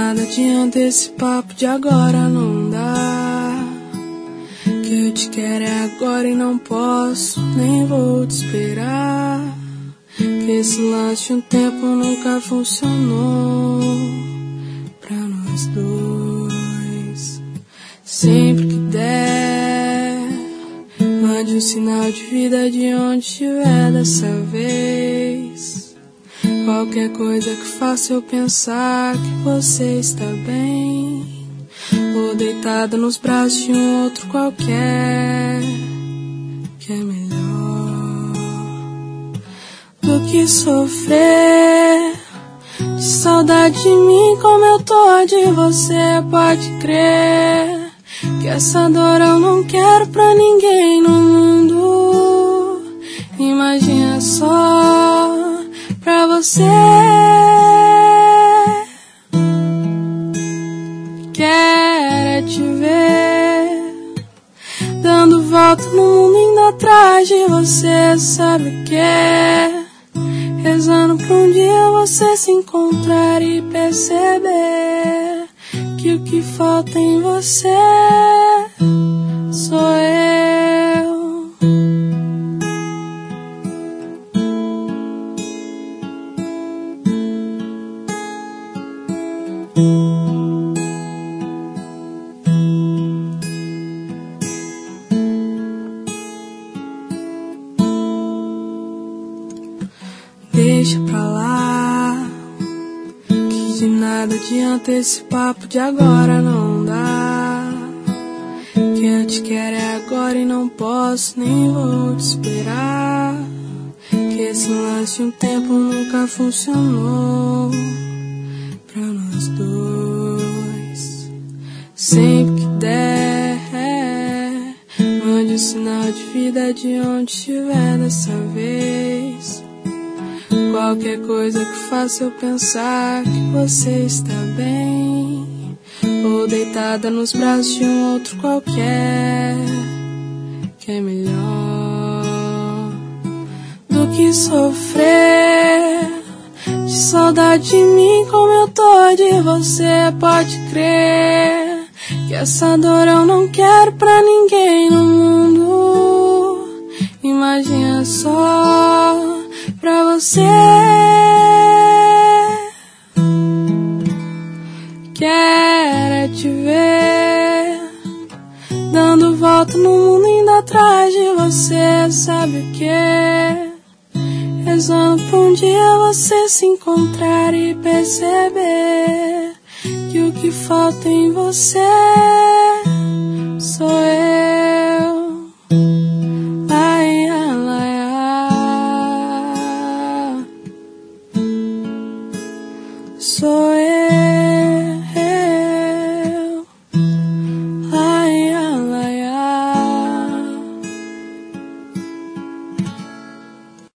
nada adianta esse papo de agora não dá. Que eu te quero é agora e não posso, nem vou te esperar. Que esse lance de um tempo nunca funcionou pra nós dois. Sempre que der, mande um sinal de vida de onde estiver dessa vez. Qualquer coisa que faça eu pensar que você está bem, ou deitada nos braços de um outro qualquer, que é melhor do que sofrer de saudade de mim como eu tô de você. Pode crer que essa dor eu não quero pra ninguém no mundo. Imagina só pra você. Quero te ver dando volta no mundo, indo atrás de você. Sabe o que é? Rezando pra um dia você se encontrar e perceber que o que falta em você sou eu. Deixa pra lá, que de nada adianta esse papo de agora não dá. Que eu te quero é agora e não posso, nem vou te esperar. Que esse lance de um tempo nunca funcionou pra nós dois. Sempre que der, mande um sinal de vida de onde estiver dessa vez. Qualquer coisa que faça eu pensar que você está bem, ou deitada nos braços de um outro qualquer, que é melhor do que sofrer de saudade de mim como eu tô de você. Pode crer que essa dor eu não quero pra ninguém no mundo. Imagina só pra você. Quero te ver dando volta no mundo, indo atrás de você. Sabe o que é? Rezando pra um dia você se encontrar e perceber que o que falta em você sou eu. Ai, ai, ai, sou eu.